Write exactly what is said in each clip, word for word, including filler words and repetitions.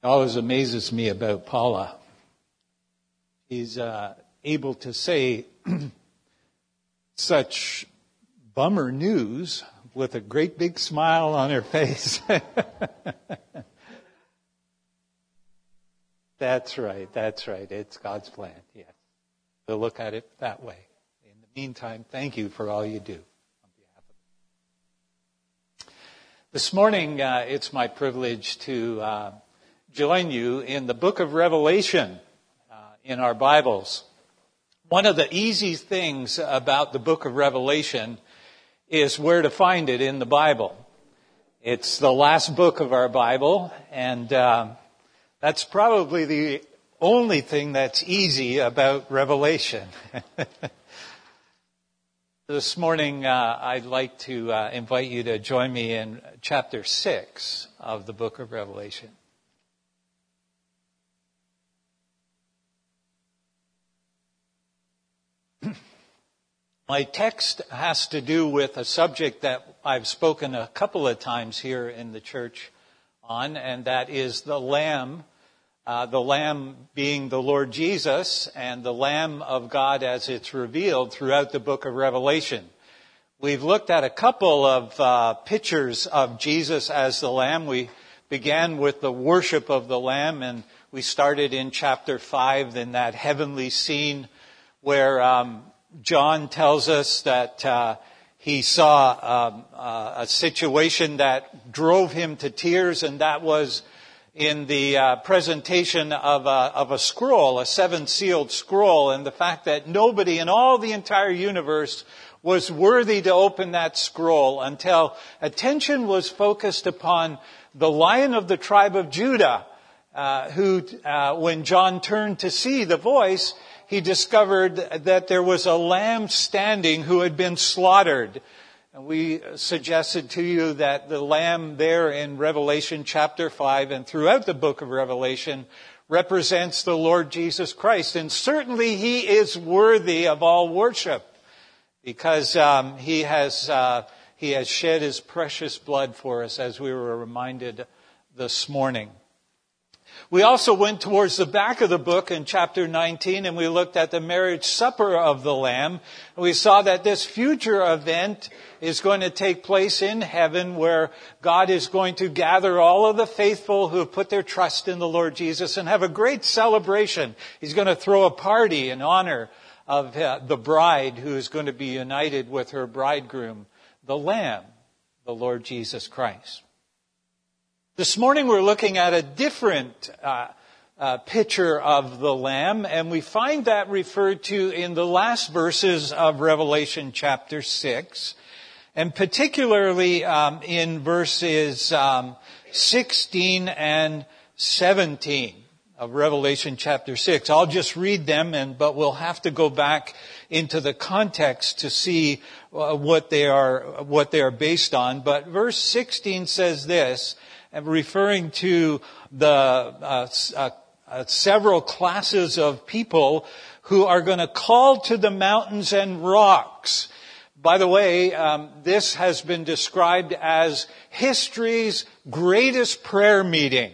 always amazes me about Paula. He's uh, able to say such bummer news with a great big smile on her face. That's right, that's right. It's God's plan, yes. To look at it that way. In the meantime, thank you for all you do on behalf of me. This morning, uh, it's my privilege to uh, join you in the book of Revelation uh, in our Bibles. One of the easy things about the book of Revelation is where to find it in the Bible. It's the last book of our Bible, and uh, that's probably the only thing that's easy about Revelation. This morning, uh, I'd like to uh, invite you to join me in chapter six of the book of Revelation. My text has to do with a subject that I've spoken a couple of times here in the church on, and that is the Lamb, uh, the Lamb being the Lord Jesus, and the Lamb of God as it's revealed throughout the book of Revelation. We've looked at a couple of uh, pictures of Jesus as the Lamb. We began with the worship of the Lamb, and we started in chapter five in that heavenly scene where um, John tells us that uh, he saw um, uh, a situation that drove him to tears, and that was in the uh, presentation of a, of a scroll, a seven-sealed scroll, and the fact that nobody in all the entire universe was worthy to open that scroll until attention was focused upon the Lion of the tribe of Judah, uh, who, uh, when John turned to see the voice, he discovered that there was a lamb standing who had been slaughtered. And we suggested to you that the lamb there in Revelation chapter five and throughout the book of Revelation represents the Lord Jesus Christ. And certainly he is worthy of all worship because um, he has uh, he has shed his precious blood for us, as we were reminded this morning. We also went towards the back of the book in chapter nineteen, and we looked at the marriage supper of the Lamb. We saw that this future event is going to take place in heaven, where God is going to gather all of the faithful who have put their trust in the Lord Jesus and have a great celebration. He's going to throw a party in honor of uh, the bride who is going to be united with her bridegroom, the Lamb, the Lord Jesus Christ. This morning we're looking at a different uh, uh, picture of the Lamb, and we find that referred to in the last verses of Revelation chapter six, and particularly um, in verses um, sixteen and seventeen of Revelation chapter six. I'll just read them, and but we'll have to go back into the context to see uh, what they are what they are based on. But verse sixteen says this, and referring to the uh, uh, uh, several classes of people who are going to call to the mountains and rocks. By the way, um, this has been described as history's greatest prayer meeting.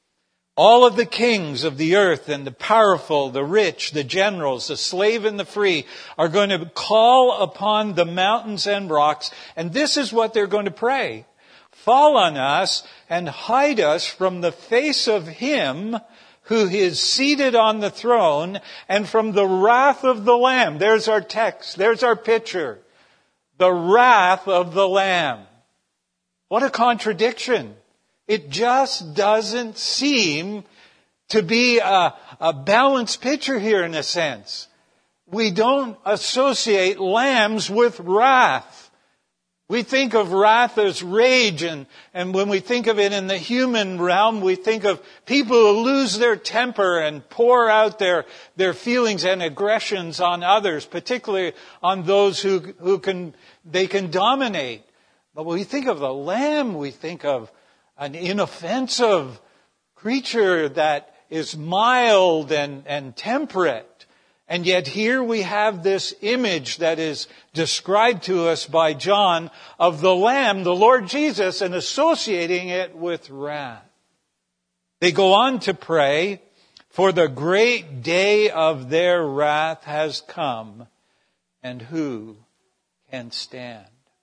All of the kings of the earth and the powerful, the rich, the generals, the slave and the free are going to call upon the mountains and rocks, and this is what they're going to pray. Fall on us and hide us from the face of him who is seated on the throne and from the wrath of the Lamb. There's our text. There's our picture. The wrath of the Lamb. What a contradiction. It just doesn't seem to be a, a balanced picture here in a sense. We don't associate lambs with wrath. We think of wrath as rage, and, and when we think of it in the human realm, we think of people who lose their temper and pour out their, their feelings and aggressions on others, particularly on those who, who can, they can dominate. But when we think of the Lamb, we think of an inoffensive creature that is mild and, and temperate. And yet here we have this image that is described to us by John of the Lamb, the Lord Jesus, and associating it with wrath. They go on to pray, for the great day of their wrath has come, and who can stand?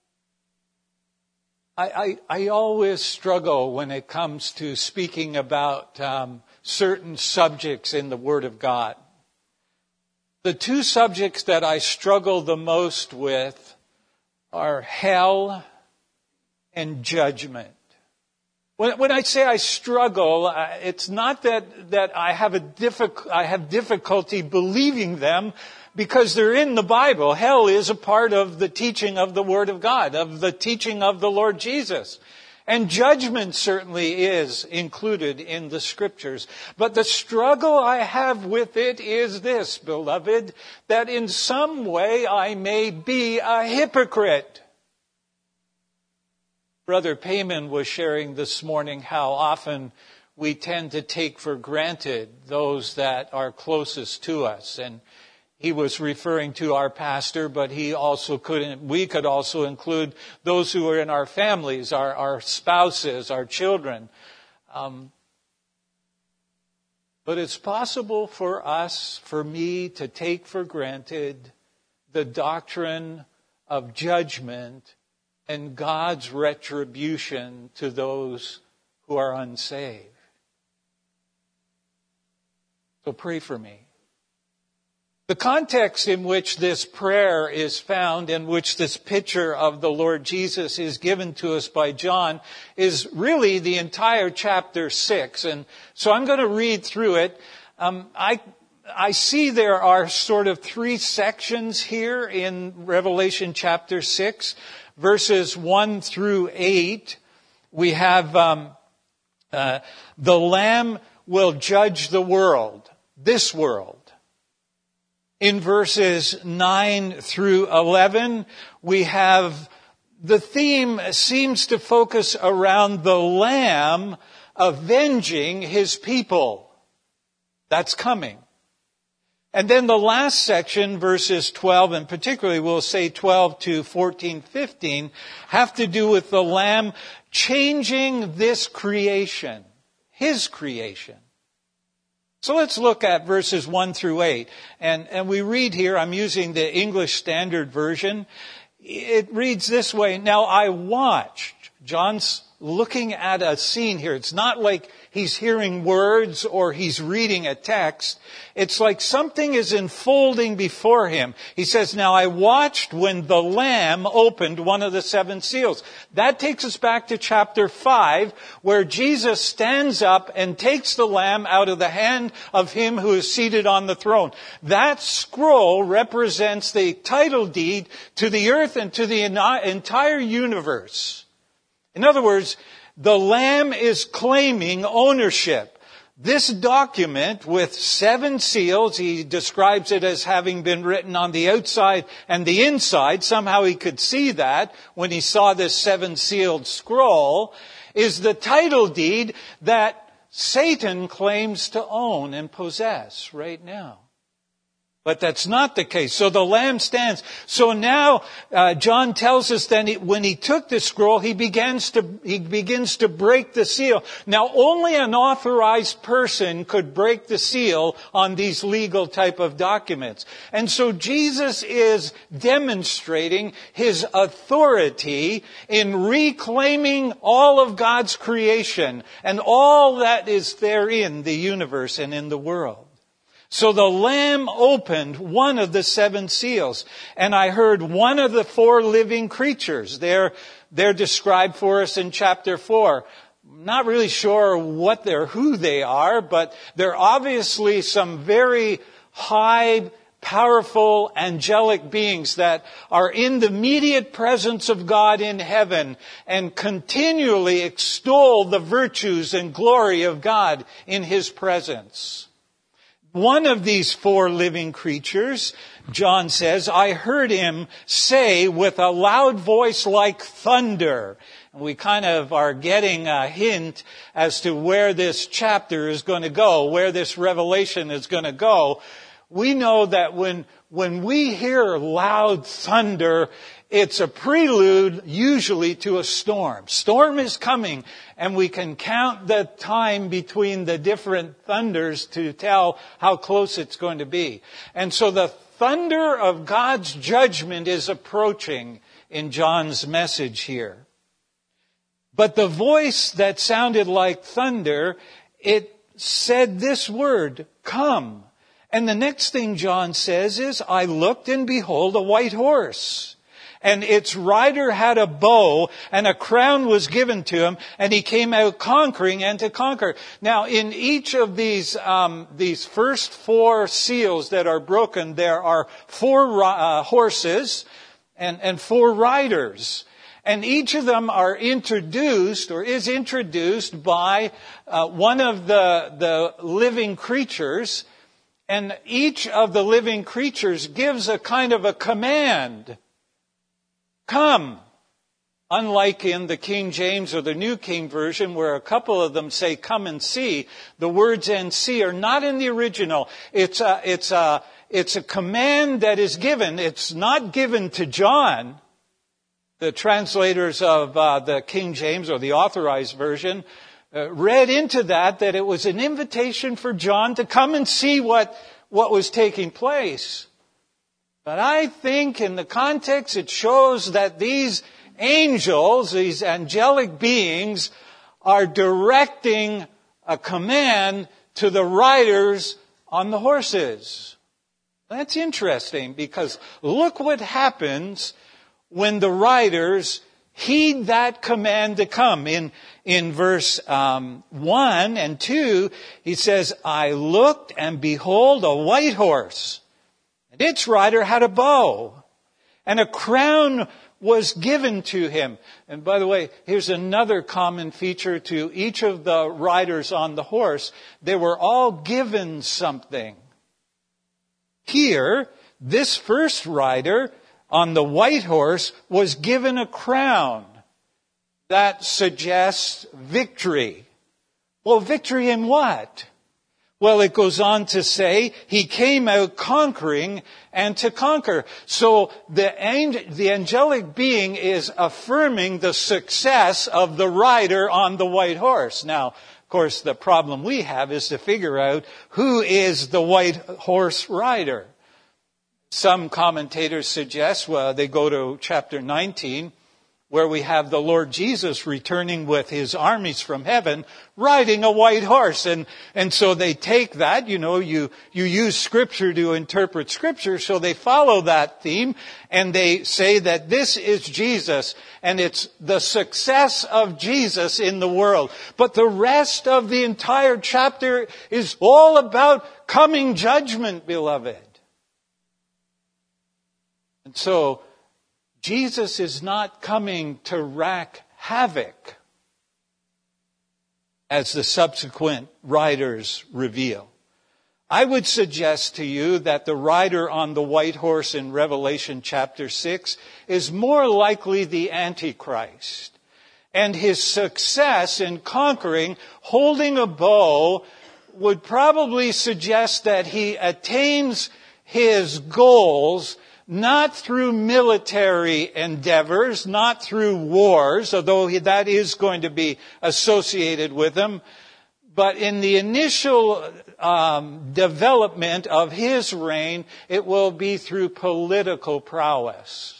I, I, I always struggle when it comes to speaking about um, certain subjects in the Word of God. The two subjects that I struggle the most with are hell and judgment. When, when I say I struggle, uh, it's not that, that I have a diffic- I have difficulty believing them, because they're in the Bible. Hell is a part of the teaching of the Word of God, of the teaching of the Lord Jesus. And judgment certainly is included in the Scriptures. But the struggle I have with it is this, beloved, that in some way I may be a hypocrite. Brother Payman was sharing this morning how often we tend to take for granted those that are closest to us. And he was referring to our pastor, but he also could, we could also include those who are in our families, our, our spouses, our children. Um, but it's possible for us, for me, to take for granted the doctrine of judgment and God's retribution to those who are unsaved. So pray for me. The context in which this prayer is found, in which this picture of the Lord Jesus is given to us by John, is really the entire chapter six. And so I'm going to read through it. Um, I, I see there are sort of three sections here in Revelation chapter six, verses one through eight. We have um, uh, the Lamb will judge the world, this world. In verses nine through eleven, we have the theme seems to focus around the Lamb avenging his people. That's coming. And then the last section, verses twelve, and particularly we'll say twelve to fourteen, fifteen, have to do with the Lamb changing this creation, his creation. So let's look at verses one through eight. And, and we read here, I'm using the English Standard Version. It reads this way. Now I watched. John's looking at a scene here. It's not like he's hearing words or he's reading a text. It's like something is unfolding before him. He says, now I watched when the Lamb opened one of the seven seals. That takes us back to chapter five, where Jesus stands up and takes the Lamb out of the hand of him who is seated on the throne. That scroll represents the title deed to the earth and to the entire universe. In other words, the Lamb is claiming ownership. This document with seven seals, he describes it as having been written on the outside and the inside. Somehow he could see that when he saw this seven-sealed scroll, is the title deed that Satan claims to own and possess right now. But that's not the case. So the Lamb stands. So now uh, John tells us that he, when he took the scroll, he begins to he begins to break the seal. Now only an authorized person could break the seal on these legal type of documents. And so Jesus is demonstrating his authority in reclaiming all of God's creation and all that is therein, the universe and in the world. So the Lamb opened one of the seven seals, and I heard one of the four living creatures. They're, they're described for us in chapter four. Not really sure what they're, who they are, but they're obviously some very high, powerful, angelic beings that are in the immediate presence of God in heaven and continually extol the virtues and glory of God in His presence. One of these four living creatures, John says, I heard him say with a loud voice like thunder. And we kind of are getting a hint as to where this chapter is going to go, where this revelation is going to go. we know that when, when we hear loud thunder, it's a prelude usually to a storm. Storm is coming, and we can count the time between the different thunders to tell how close it's going to be. And so the thunder of God's judgment is approaching in John's message here. But the voice that sounded like thunder, it said this word, come. And the next thing John says is, I looked and behold a white horse. And its rider had a bow, and a crown was given to him, and he came out conquering and to conquer. Now, in each of these um, these first four seals that are broken, there are four uh, horses and, and four riders. And each of them are introduced, or is introduced by uh, one of the, the living creatures. And each of the living creatures gives a kind of a command. Come. Unlike in the King James or the New King Version, where a couple of them say, come and see, the words and see are not in the original. It's a, it's a, it's a command that is given. It's not given to John. The translators of uh, the King James or the Authorized Version uh, read into that that it was an invitation for John to come and see what, what was taking place. But I think in the context it shows that these angels, these angelic beings, are directing a command to the riders on the horses. That's interesting, because look what happens when the riders heed that command to come. In, in verse um, one and two, he says, I looked and behold a white horse. And its rider had a bow, and a crown was given to him. And by the way, here's another common feature to each of the riders on the horse. They were all given something. Here, this first rider on the white horse was given a crown that suggests victory. Well, victory in what? Well, it goes on to say, he came out conquering and to conquer. So the, angel, the angelic being is affirming the success of the rider on the white horse. Now, of course, the problem we have is to figure out who is the white horse rider. Some commentators suggest, well, they go to chapter nineteen, where we have the Lord Jesus returning with his armies from heaven, riding a white horse. And, and so they take that, you know, you, you use Scripture to interpret Scripture, so they follow that theme, and they say that this is Jesus, and it's the success of Jesus in the world. But the rest of the entire chapter is all about coming judgment, beloved. And so, Jesus is not coming to wreak havoc, as the subsequent writers reveal. I would suggest to you that the rider on the white horse in Revelation chapter six is more likely the Antichrist. And his success in conquering, holding a bow, would probably suggest that he attains his goals not through military endeavors, not through wars, although that is going to be associated with them, but in the initial um, development of his reign, it will be through political prowess.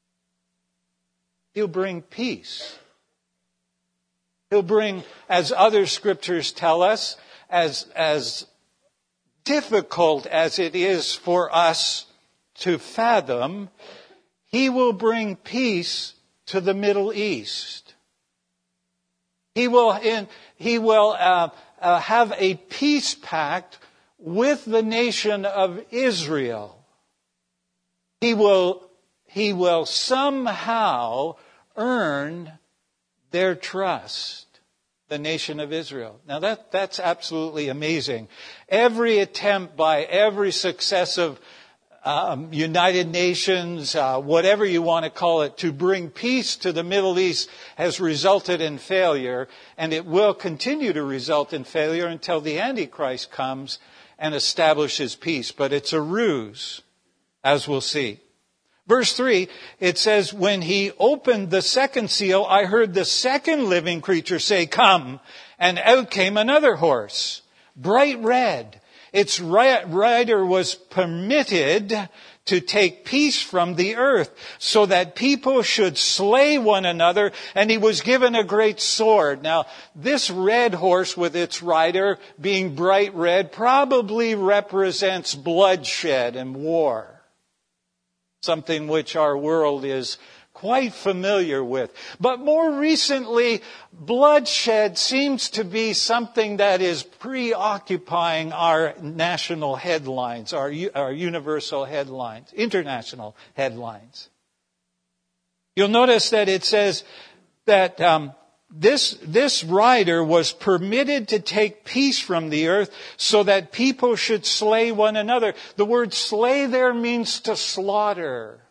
He'll bring peace. He'll bring, as other scriptures tell us, as, as difficult as it is for us to fathom, he will bring peace to the Middle East. He will, in, he will uh, uh, have a peace pact with the nation of Israel. He will, he will somehow earn their trust, the nation of Israel. Now that, that's absolutely amazing. Every attempt by every successive Um, United Nations, uh, whatever you want to call it, to bring peace to the Middle East has resulted in failure, and it will continue to result in failure until the Antichrist comes and establishes peace. But it's a ruse, as we'll see. Verse three, it says, when he opened the second seal, I heard the second living creature say, come, and out came another horse, bright red. Its rider was permitted to take peace from the earth, so that people should slay one another, and he was given a great sword. Now, this red horse with its rider being bright red probably represents bloodshed and war, something which our world is quite familiar with. But more recently, bloodshed seems to be something that is preoccupying our national headlines, our, our universal headlines, international headlines. You'll notice that it says that um, this, this rider was permitted to take peace from the earth so that people should slay one another. The word slay there means to slaughter.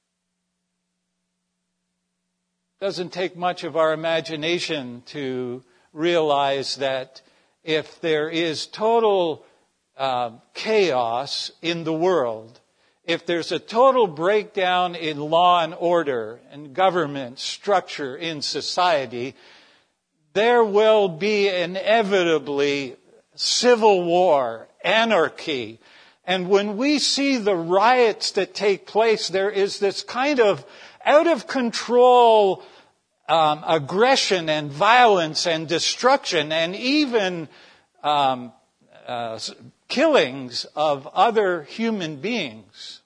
Doesn't take much of our imagination to realize that if there is total uh, chaos in the world, if there's a total breakdown in law and order and government structure in society, there will be inevitably civil war, anarchy. And when we see the riots that take place, there is this kind of out of control um, aggression and violence and destruction and even um, uh, killings of other human beings.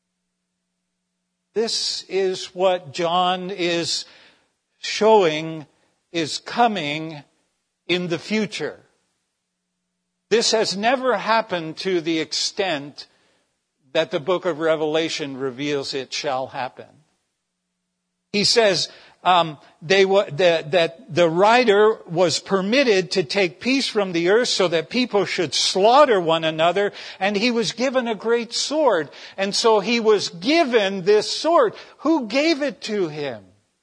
This is what John is showing is coming in the future. This has never happened to the extent that the book of Revelation reveals it shall happen. He says um, they w- the, that the rider was permitted to take peace from the earth so that people should slaughter one another, and he was given a great sword. And so he was given this sword. Who gave it to him?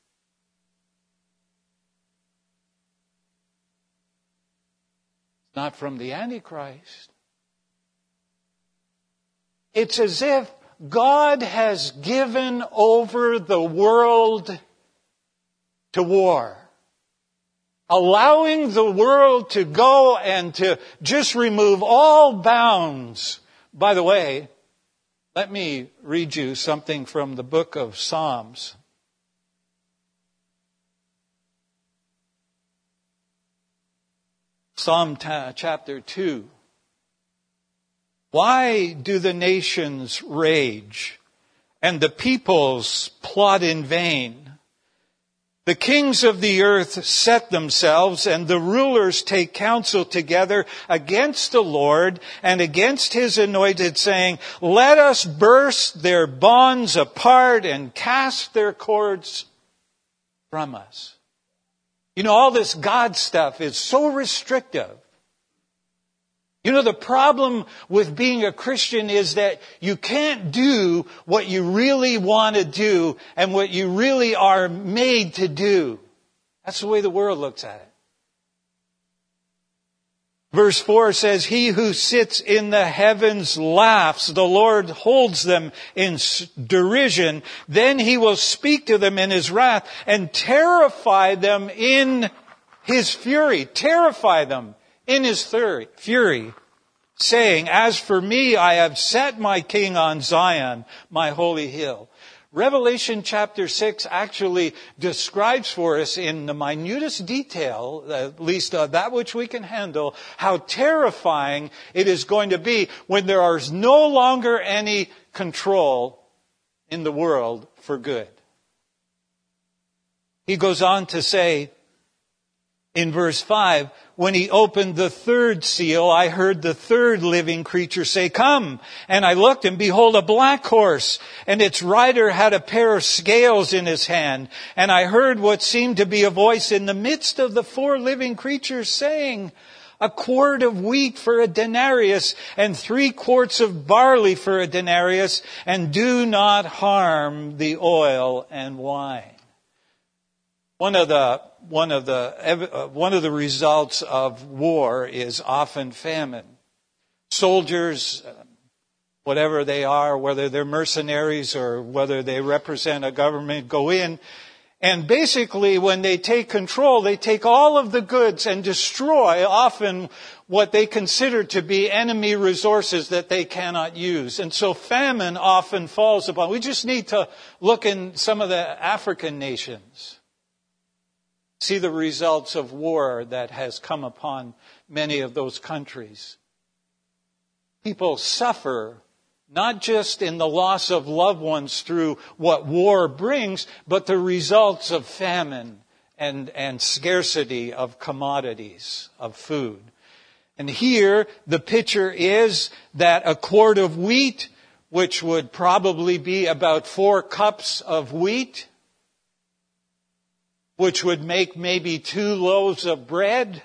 Not from the Antichrist. It's as if God has given over the world to war, allowing the world to go and to just remove all bounds. By the way, let me read you something from the book of Psalms. Psalm ta- chapter two. Why do the nations rage and the peoples plot in vain? The kings of the earth set themselves, and the rulers take counsel together against the Lord and against his anointed, saying, let us burst their bonds apart and cast their cords from us. You know, all this God stuff is so restrictive. You know, the problem with being a Christian is that you can't do what you really want to do and what you really are made to do. That's the way the world looks at it. Verse four says, he who sits in the heavens laughs. The Lord holds them in derision. Then he will speak to them in his wrath and terrify them in his fury. Terrify them in his fury, saying, as for me, I have set my king on Zion, my holy hill. Revelation chapter six actually describes for us in the minutest detail, at least uh, that which we can handle, how terrifying it is going to be when there is no longer any control in the world for good. He goes on to say in verse five, when he opened the third seal, I heard the third living creature say, come. And I looked, and behold, a black horse, and its rider had a pair of scales in his hand. And I heard what seemed to be a voice in the midst of the four living creatures saying, a quart of wheat for a denarius, and three quarts of barley for a denarius, and do not harm the oil and wine. One of the one of the uh, one of the results of war is often famine. soldiers, whatever they are, whether they're mercenaries or whether they represent a government, go in. And basically, when they take control, they take all of the goods and destroy often what they consider to be enemy resources that they cannot use. And so famine often falls upon. We just need to look in some of the African nations. See the results of war that has come upon many of those countries. People suffer not just in the loss of loved ones through what war brings, but the results of famine and, and scarcity of commodities, of food. And here, the picture is that a quart of wheat, which would probably be about four cups of wheat, which would make maybe two loaves of bread,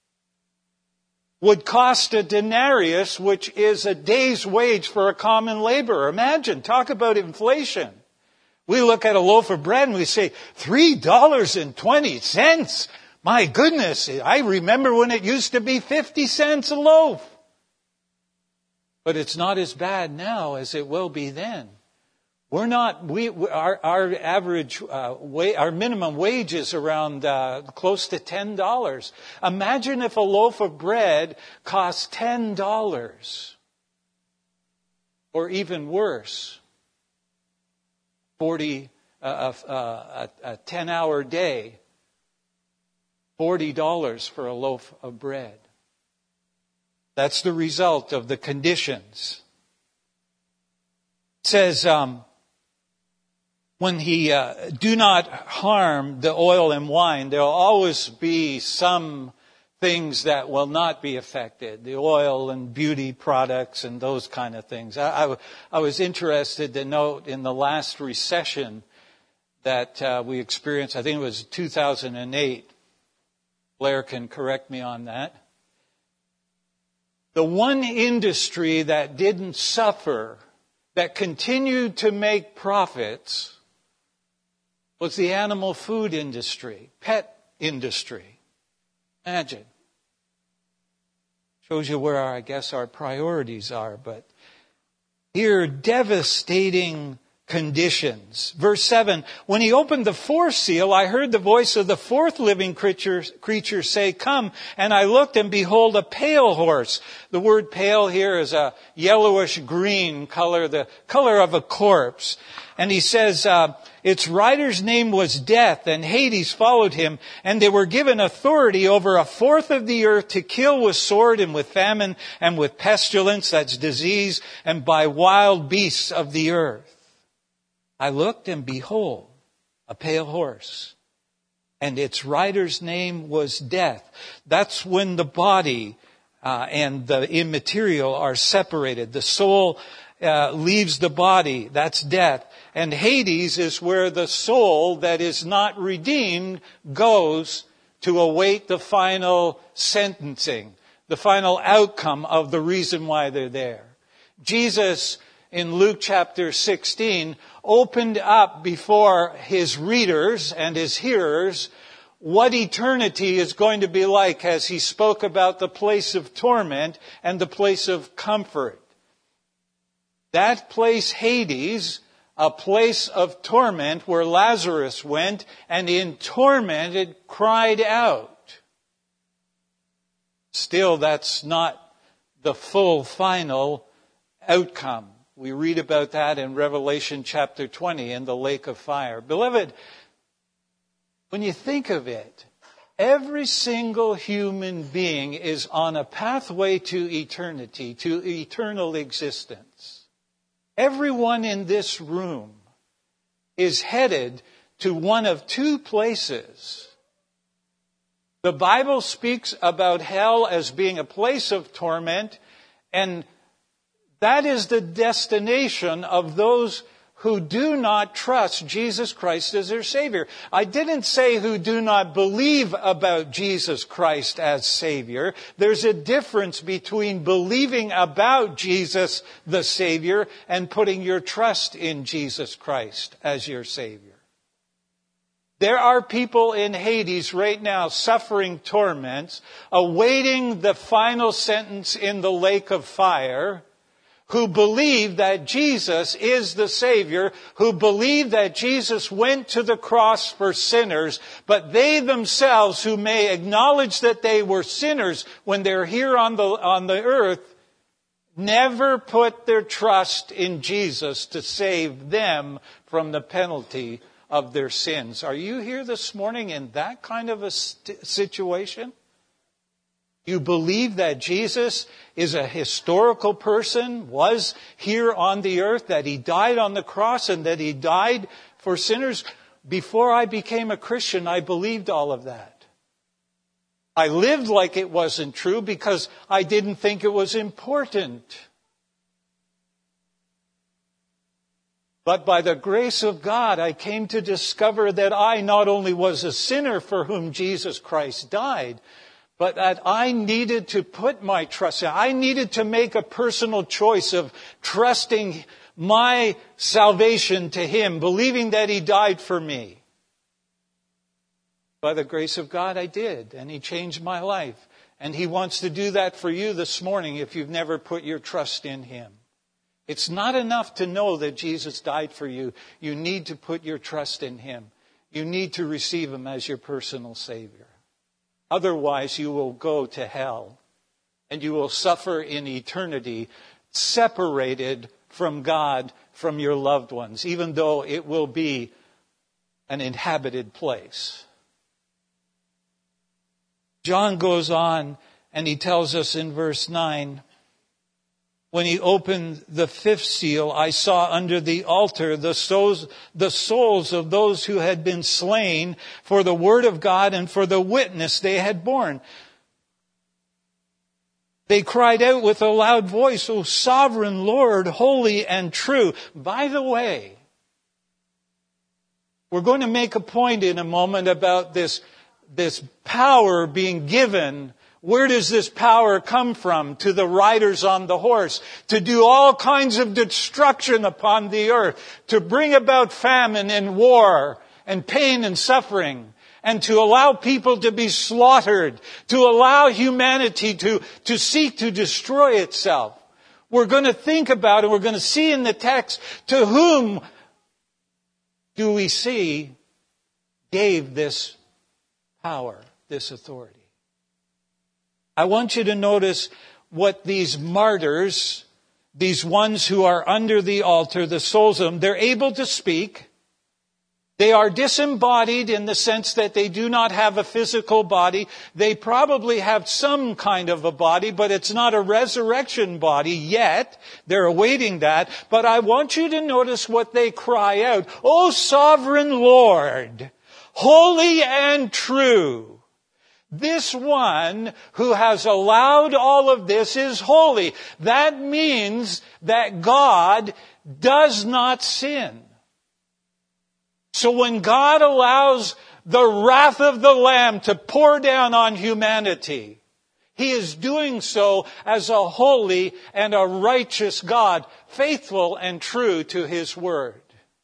would cost a denarius, which is a day's wage for a common laborer. Imagine, talk about inflation. We look at a loaf of bread and we say, three dollars and twenty cents. My goodness, I remember when it used to be fifty cents a loaf. But it's not as bad now as it will be then. We're not, we, our, our average, uh, wa- our minimum wage is around uh, close to ten dollars. Imagine if a loaf of bread costs ten dollars. Or even worse, forty, uh, uh, a, a ten-hour day, forty dollars for a loaf of bread. That's the result of the conditions. It says, um, when he, uh, do not harm the oil and wine, there will always be some things that will not be affected. The oil and beauty products and those kind of things. I, I, I was interested to note in the last recession that uh, we experienced, I think it was two thousand eight. Blair can correct me on that. The one industry that didn't suffer, that continued to make profits, was the animal food industry, pet industry. Imagine. Shows you where our, I guess our priorities are. But here, devastating conditions. Verse seven, when he opened the fourth seal, I heard the voice of the fourth living creature, creature say, come. And I looked, and behold, a pale horse. The word pale here is a yellowish green color, the color of a corpse. And he says, uh, its rider's name was Death, and Hades followed him, and they were given authority over a fourth of the earth to kill with sword and with famine and with pestilence, that's disease, and by wild beasts of the earth. I looked, and behold, a pale horse, and its rider's name was Death. That's when the body uh, and the immaterial are separated. The soul uh, leaves the body. That's death. And Hades is where the soul that is not redeemed goes to await the final sentencing, the final outcome of the reason why they're there. Jesus, in Luke chapter sixteen, opened up before his readers and his hearers what eternity is going to be like as he spoke about the place of torment and the place of comfort. That place, Hades, a place of torment where Lazarus went and in torment it cried out. Still, that's not the full final outcome. We read about that in Revelation chapter twenty in the lake of fire. Beloved, when you think of it, every single human being is on a pathway to eternity, to eternal existence. Everyone in this room is headed to one of two places. The Bible speaks about hell as being a place of torment, and that is the destination of those who do not trust Jesus Christ as their Savior. I didn't say who do not believe about Jesus Christ as Savior. There's a difference between believing about Jesus the Savior and putting your trust in Jesus Christ as your Savior. There are people in Hades right now suffering torments, awaiting the final sentence in the lake of fire, who believe that Jesus is the Savior, who believe that Jesus went to the cross for sinners, but they themselves, who may acknowledge that they were sinners when they're here on the, on the earth, never put their trust in Jesus to save them from the penalty of their sins. Are you here this morning in that kind of a st- situation? You believe that Jesus is a historical person, was here on the earth, that He died on the cross and that He died for sinners. Before I became a Christian, I believed all of that. I lived like it wasn't true because I didn't think it was important. But by the grace of God, I came to discover that I not only was a sinner for whom Jesus Christ died, but that I needed to put my trust in. I needed to make a personal choice of trusting my salvation to Him, believing that He died for me. By the grace of God, I did, and He changed my life. And He wants to do that for you this morning if you've never put your trust in Him. It's not enough to know that Jesus died for you. You need to put your trust in Him. You need to receive Him as your personal Savior. Otherwise, you will go to hell and you will suffer in eternity separated from God, from your loved ones, even though it will be an inhabited place. John goes on and he tells us in verse nine, when he opened the fifth seal, I saw under the altar the souls, the souls of those who had been slain for the word of God and for the witness they had borne. They cried out with a loud voice, O sovereign Lord, holy and true. By the way, we're going to make a point in a moment about this, this power being given. Where does this power come from to the riders on the horse? To do all kinds of destruction upon the earth. To bring about famine and war and pain and suffering. And to allow people to be slaughtered. To allow humanity to, to seek to destroy itself. We're going to think about it. We're going to see in the text, to whom do we see gave this power, this authority? I want you to notice what these martyrs, these ones who are under the altar, the souls of them, they're able to speak. They are disembodied in the sense that they do not have a physical body. They probably have some kind of a body, but it's not a resurrection body yet. They're awaiting that. But I want you to notice what they cry out. O sovereign Lord, holy and true. This one who has allowed all of this is holy. That means that God does not sin. So when God allows the wrath of the Lamb to pour down on humanity, He is doing so as a holy and a righteous God, faithful and true to His word.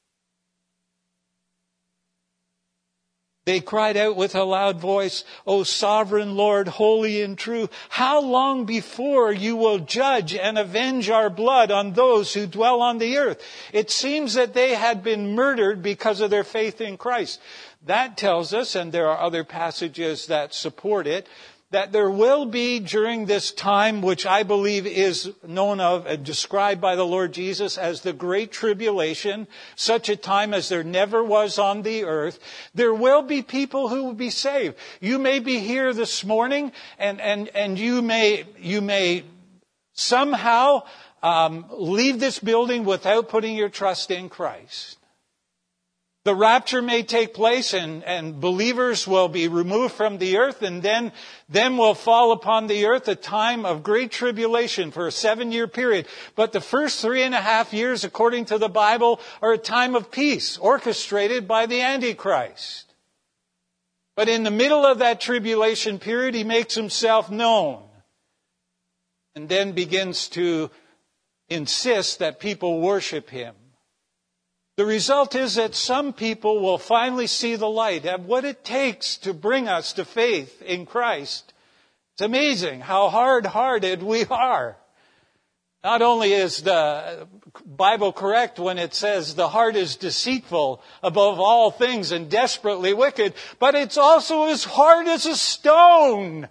They cried out with a loud voice, O sovereign Lord, holy and true, how long before you will judge and avenge our blood on those who dwell on the earth? It seems that they had been murdered because of their faith in Christ. That tells us, and there are other passages that support it, that there will be during this time, which I believe is known of and described by the Lord Jesus as the Great Tribulation, such a time as there never was on the earth, there will be people who will be saved. You may be here this morning and, and, and you may, you may somehow um, leave this building without putting your trust in Christ. The rapture may take place and, and believers will be removed from the earth, and then, then will fall upon the earth a time of great tribulation for a seven-year period. But the first three and a half years, according to the Bible, are a time of peace orchestrated by the Antichrist. But in the middle of that tribulation period, he makes himself known and then begins to insist that people worship him. The result is that some people will finally see the light and what it takes to bring us to faith in Christ. It's amazing how hard-hearted we are. Not only is the Bible correct when it says the heart is deceitful above all things and desperately wicked, but it's also as hard as a stone.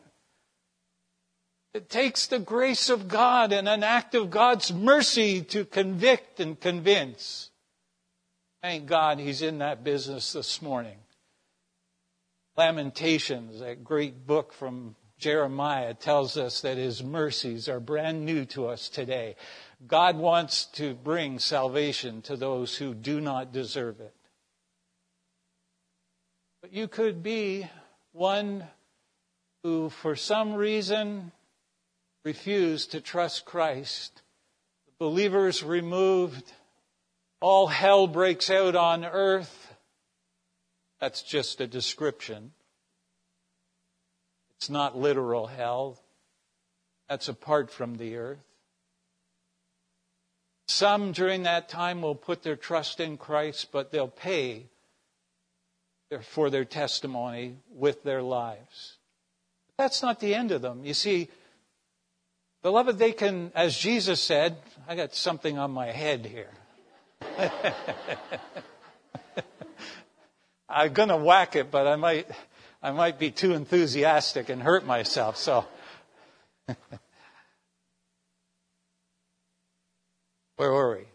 It takes the grace of God and an act of God's mercy to convict and convince. Thank God He's in that business this morning. Lamentations, that great book from Jeremiah, tells us that His mercies are brand new to us today. God wants to bring salvation to those who do not deserve it. But you could be one who, for some reason, refused to trust Christ. The believer's removed. All hell breaks out on earth. That's just a description. It's not literal hell. That's apart from the earth. Some during that time will put their trust in Christ, but they'll pay for their testimony with their lives. That's not the end of them. You see, beloved, they can, as Jesus said, I got something on my head here. I'm going to whack it, but I might I might be too enthusiastic and hurt myself. So where were we?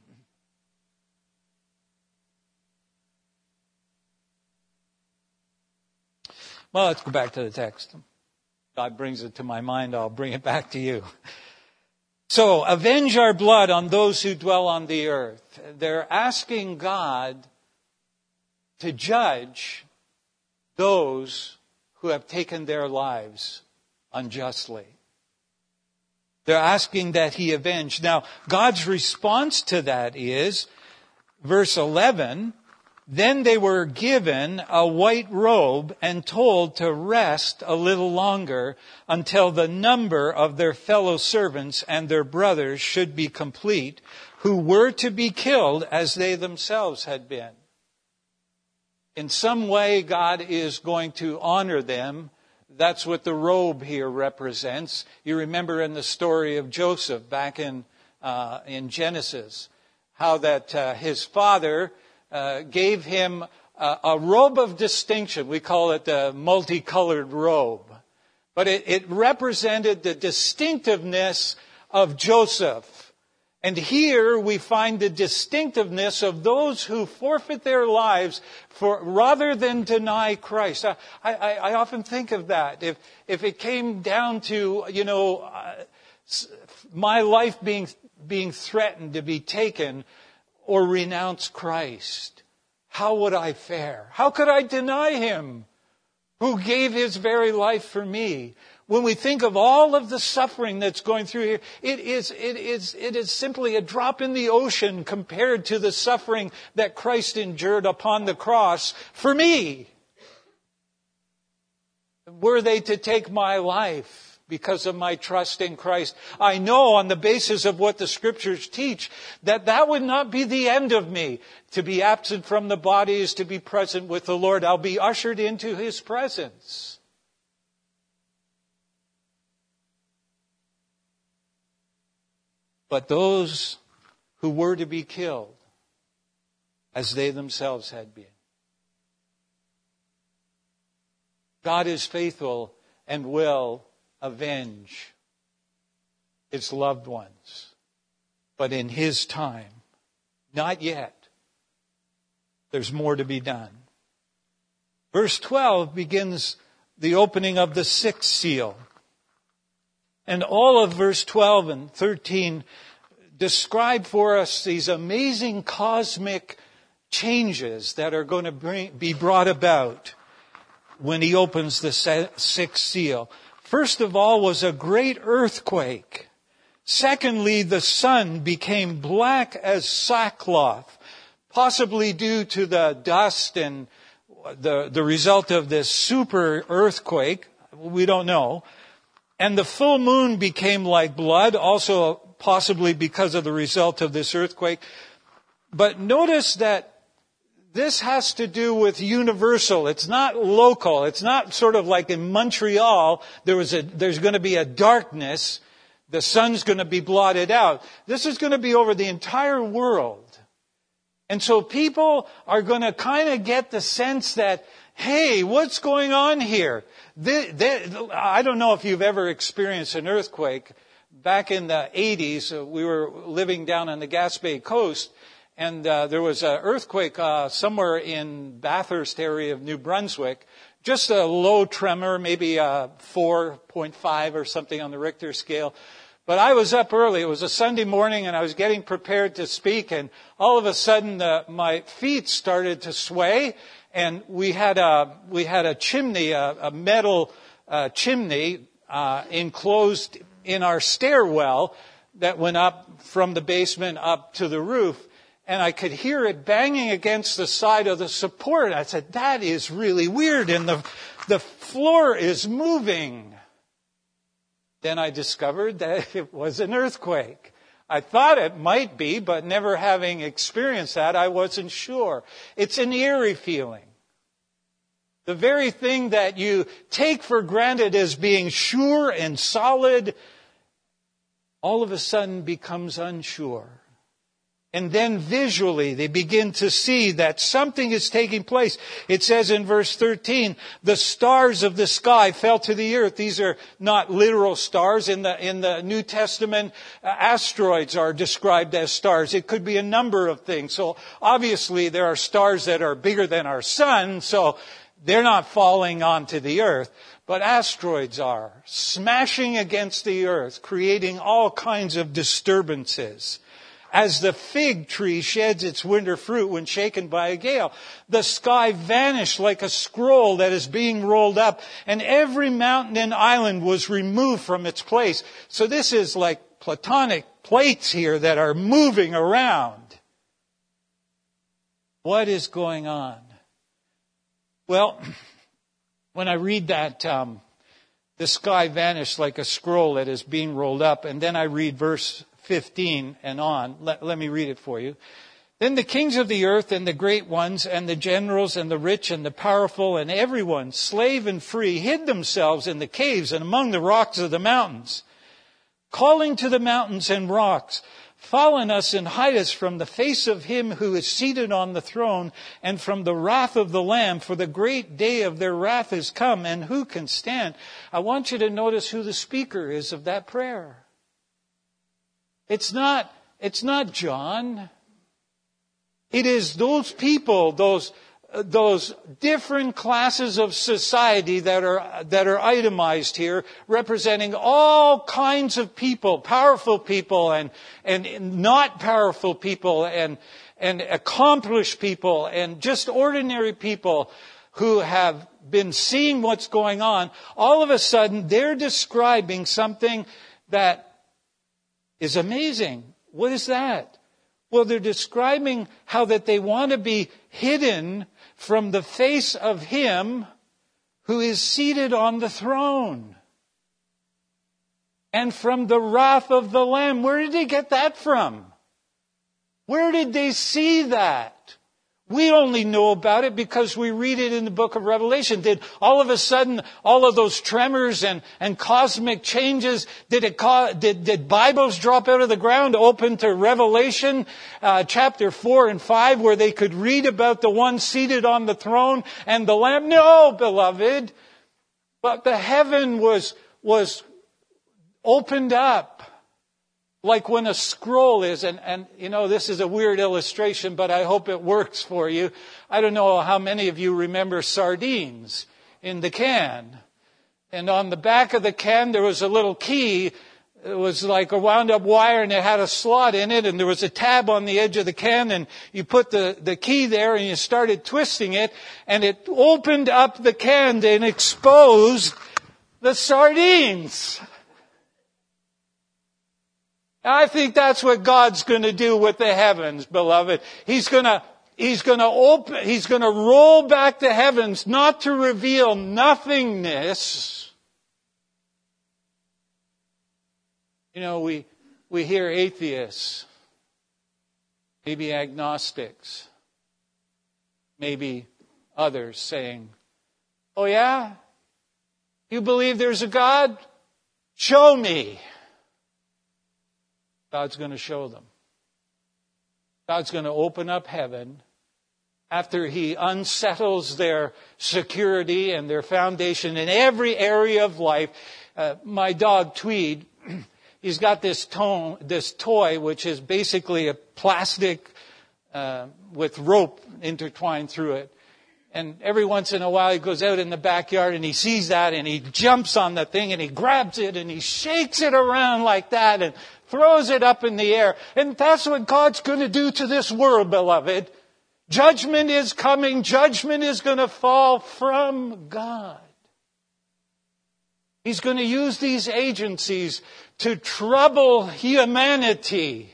Well, let's go back to the text. God brings it to my mind, I'll bring it back to you. So, avenge our blood on those who dwell on the earth. They're asking God to judge those who have taken their lives unjustly. They're asking that He avenge. Now, God's response to that is, verse eleven, then they were given a white robe and told to rest a little longer until the number of their fellow servants and their brothers should be complete, who were to be killed as they themselves had been. In some way, God is going to honor them. That's what the robe here represents. You remember in the story of Joseph back in uh, in Genesis, how that uh, his father Uh, gave him a, a robe of distinction. We call it the multicolored robe. But it, it represented the distinctiveness of Joseph. And here we find the distinctiveness of those who forfeit their lives for rather than deny Christ. I, I, I often think of that. If, if it came down to, you know, uh, my life being, being threatened to be taken, or renounce Christ, how would I fare? How could I deny Him who gave His very life for me? When we think of all of the suffering that's going through here, it is, it is, it is simply a drop in the ocean compared to the suffering that Christ endured upon the cross for me. Were they to take my life because of my trust in Christ, I know on the basis of what the Scriptures teach that that would not be the end of me. To be absent from the body is to be present with the Lord. I'll be ushered into His presence. But those who were to be killed, as they themselves had been, God is faithful and will avenge His loved ones. But in His time, not yet. There's more to be done. Verse twelve begins the opening of the sixth seal. And all of verse twelve and thirteen describe for us these amazing cosmic changes that are going to bring, be brought about when He opens the sixth seal. First of all was a great earthquake. Secondly, the sun became black as sackcloth, possibly due to the dust and the, the result of this super earthquake. We don't know. And the full moon became like blood, also possibly because of the result of this earthquake. But notice that this has to do with universal. It's not local. It's not sort of like in Montreal, there was a, there's going to be a darkness. The sun's going to be blotted out. This is going to be over the entire world. And so people are going to kind of get the sense that, hey, what's going on here? They, they, I don't know if you've ever experienced an earthquake. Back in the eighties, uh, we were living down on the Gaspé coast, and uh, there was an earthquake uh, somewhere in Bathurst area of New Brunswick. Just a low tremor, maybe a four point five or something on the Richter scale. But I was up early. It was a Sunday morning, and I was getting prepared to speak, and all of a sudden uh, my feet started to sway, and we had a we had a chimney, a, a metal uh, chimney uh, enclosed in our stairwell that went up from the basement up to the roof, and I could hear it banging against the side of the support. I said, "That is really weird, and the the floor is moving." Then I discovered that it was an earthquake. I thought it might be, but never having experienced that, I wasn't sure. It's an eerie feeling. The very thing that you take for granted as being sure and solid, all of a sudden becomes unsure. And then visually they begin to see that something is taking place. It says in verse thirteen, the stars of the sky fell to the earth. These are not literal stars. In the, in the New Testament, uh, asteroids are described as stars. It could be a number of things. So obviously there are stars that are bigger than our sun, so they're not falling onto the earth. But asteroids are smashing against the earth, creating all kinds of disturbances. As the fig tree sheds its winter fruit when shaken by a gale, the sky vanished like a scroll that is being rolled up, and every mountain and island was removed from its place. So this is like platonic plates here that are moving around. What is going on? Well, when I read that, um, the sky vanished like a scroll that is being rolled up, and then I read verse fifteen and on. Let, let me read it for you. Then the kings of the earth and the great ones and the generals and the rich and the powerful and everyone, slave and free, hid themselves in the caves and among the rocks of the mountains, calling to the mountains and rocks, fall on us and hide us from the face of him who is seated on the throne and from the wrath of the Lamb, for the great day of their wrath is come, and who can stand? I want you to notice who the speaker is of that prayer. It's not, it's not John. It is those people, those, those different classes of society that are, that are itemized here, representing all kinds of people, powerful people and, and not powerful people and, and accomplished people and just ordinary people who have been seeing what's going on. All of a sudden, they're describing something that is amazing. What is that? Well, they're describing how that they want to be hidden from the face of him who is seated on the throne. And from the wrath of the Lamb. Where did they get that from? Where did they see that? We only know about it because we read it in the book of Revelation. Did all of a sudden, all of those tremors and, and cosmic changes, did it cause, did, did Bibles drop out of the ground, open to Revelation uh, chapter four and five, where they could read about the one seated on the throne and the Lamb? No, beloved. But the heaven was, was opened up. Like when a scroll is, and, and you know, this is a weird illustration, but I hope it works for you. I don't know how many of you remember sardines in the can. And on the back of the can, there was a little key. It was like a wound up wire, and it had a slot in it, and there was a tab on the edge of the can, and you put the, the key there, and you started twisting it, and it opened up the can and exposed the sardines. I think that's what God's going to do with the heavens, beloved. He's going to, he's going to open, he's going to roll back the heavens, not to reveal nothingness. You know, we, we hear atheists maybe agnostics, maybe others saying, "Oh yeah? You believe there's a God? Show me." God's going to show them. God's going to open up heaven after He unsettles their security and their foundation in every area of life. Uh, my dog Tweed, he's got this, tone, this toy which is basically a plastic uh, with rope intertwined through it. And every once in a while he goes out in the backyard and he sees that and he jumps on the thing and he grabs it and he shakes it around like that and throws it up in the air. And that's what God's going to do to this world, beloved. Judgment is coming. Judgment is going to fall from God. He's going to use these agencies to trouble humanity.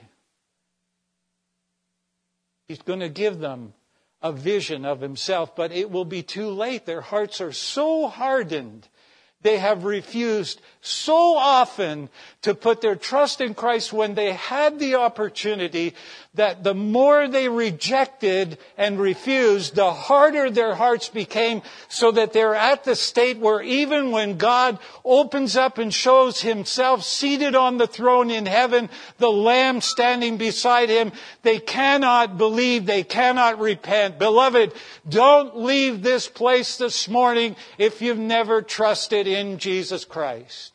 He's going to give them a vision of Himself, but it will be too late. Their hearts are so hardened. They have refused so often to put their trust in Christ when they had the opportunity, that the more they rejected and refused, the harder their hearts became, so that they're at the state where even when God opens up and shows Himself seated on the throne in heaven, the Lamb standing beside Him, they cannot believe, they cannot repent. Beloved, don't leave this place this morning if you've never trusted in Jesus Christ.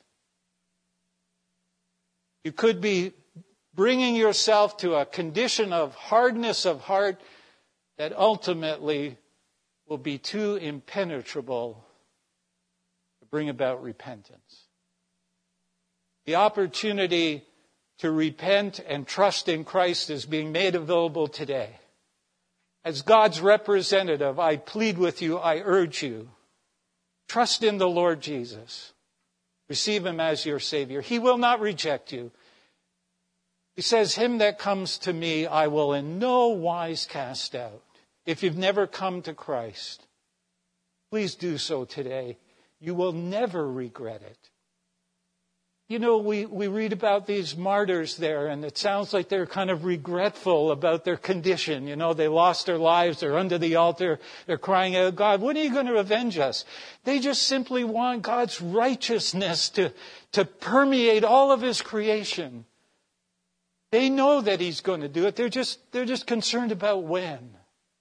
You could be bringing yourself to a condition of hardness of heart that ultimately will be too impenetrable to bring about repentance. The opportunity to repent and trust in Christ is being made available today. As God's representative, I plead with you, I urge you, trust in the Lord Jesus. Receive Him as your Savior. He will not reject you. He says, "Him that comes to me, I will in no wise cast out." If you've never come to Christ, please do so today. You will never regret it. You know, we, we read about these martyrs there, and it sounds like they're kind of regretful about their condition. You know, they lost their lives, they're under the altar, they're crying out, "God, when are you going to avenge us?" They just simply want God's righteousness to, to permeate all of His creation. They know that He's going to do it. They're just, they're just concerned about when.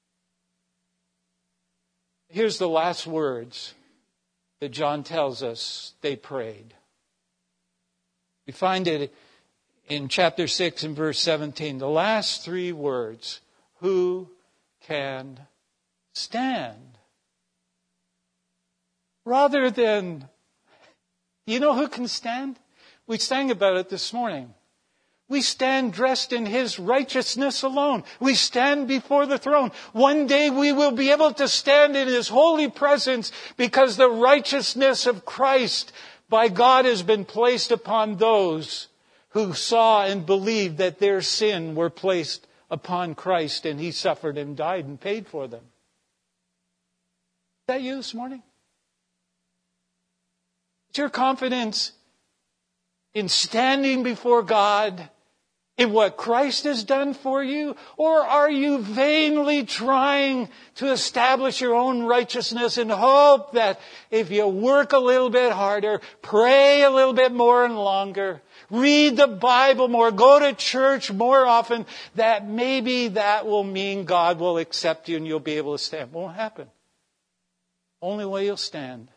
Here's the last words that John tells us they prayed. We find it in chapter six and verse seventeen. The last three words, "Who can stand?" Rather than, you know who can stand? We sang about it this morning. We stand dressed in His righteousness alone. We stand before the throne. One day we will be able to stand in His holy presence because the righteousness of Christ by God has been placed upon those who saw and believed that their sin were placed upon Christ and He suffered and died and paid for them. Is that you this morning? Is your confidence in standing before God in what Christ has done for you? Or are you vainly trying to establish your own righteousness and hope that if you work a little bit harder, pray a little bit more and longer, read the Bible more, go to church more often, that maybe that will mean God will accept you and you'll be able to stand? It won't happen. Only way you'll stand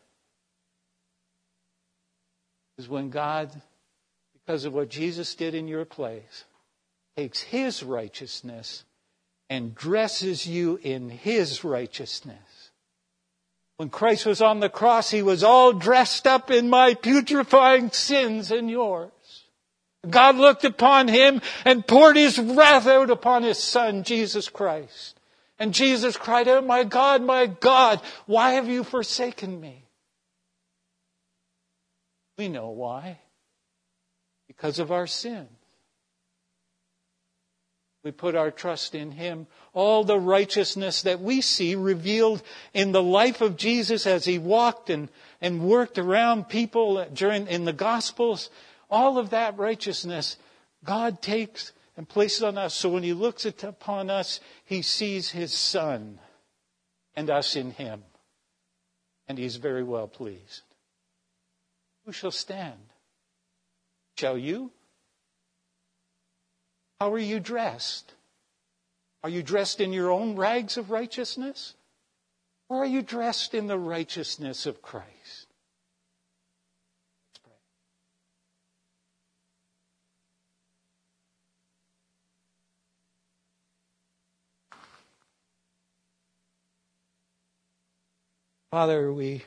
is when God, because of what Jesus did in your place, takes His righteousness and dresses you in His righteousness. When Christ was on the cross, He was all dressed up in my putrefying sins and yours. God looked upon Him and poured His wrath out upon His Son, Jesus Christ. And Jesus cried out, "My God, my God, why have you forsaken me?" We know why. Because of our sin. We put our trust in Him. All the righteousness that we see revealed in the life of Jesus as He walked and, and worked around people during in the Gospels, all of that righteousness, God takes and placed on us. So when he looks at, upon us, he sees his Son and us in him. And he's very well pleased. Who shall stand? Shall you? How are you dressed? Are you dressed in your own rags of righteousness? Or are you dressed in the righteousness of Christ? Let's pray. Father, we,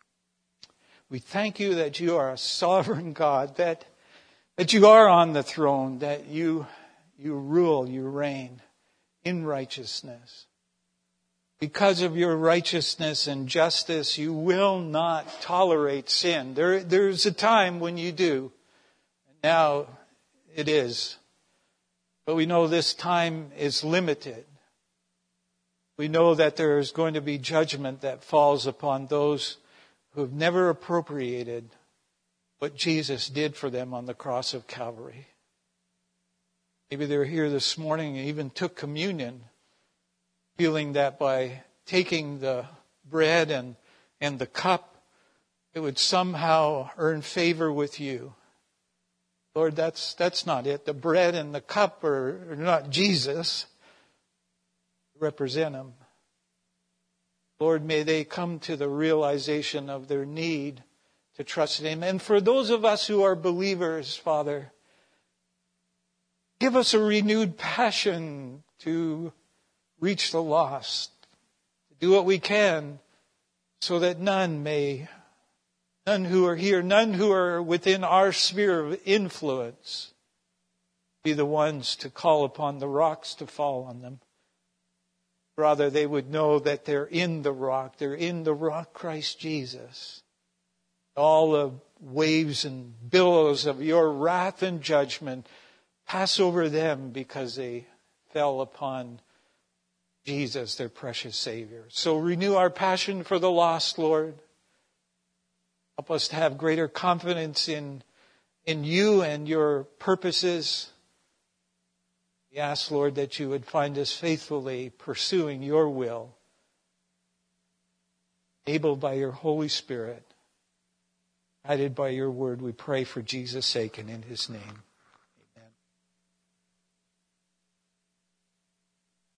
we thank you that you are a sovereign God, that, that you are on the throne, that you, you rule, you reign in righteousness. Because of your righteousness and justice, you will not tolerate sin. There, there's a time when you do. Now it is. But we know this time is limited. We know that there is going to be judgment that falls upon those who have never appropriated what Jesus did for them on the cross of Calvary. Maybe they're here this morning and even took communion, feeling that by taking the bread and, and the cup, it would somehow earn favor with you. Lord, that's that's not it. The bread and the cup are, are not Jesus. Represent him. Lord, may they come to the realization of their need to trust in him. And for those of us who are believers, Father, give us a renewed passion to reach the lost, to do what we can so that none may, none who are here, none who are within our sphere of influence be the ones to call upon the rocks to fall on them. Rather, they would know that they're in the rock. They're in the rock, Christ Jesus. All the waves and billows of your wrath and judgment pass over them because they fell upon Jesus, their precious Savior. So renew our passion for the lost, Lord. Help us to have greater confidence in, in you and your purposes. We ask, Lord, that you would find us faithfully pursuing your will, able by your Holy Spirit, guided by your word. We pray for Jesus' sake and in his name.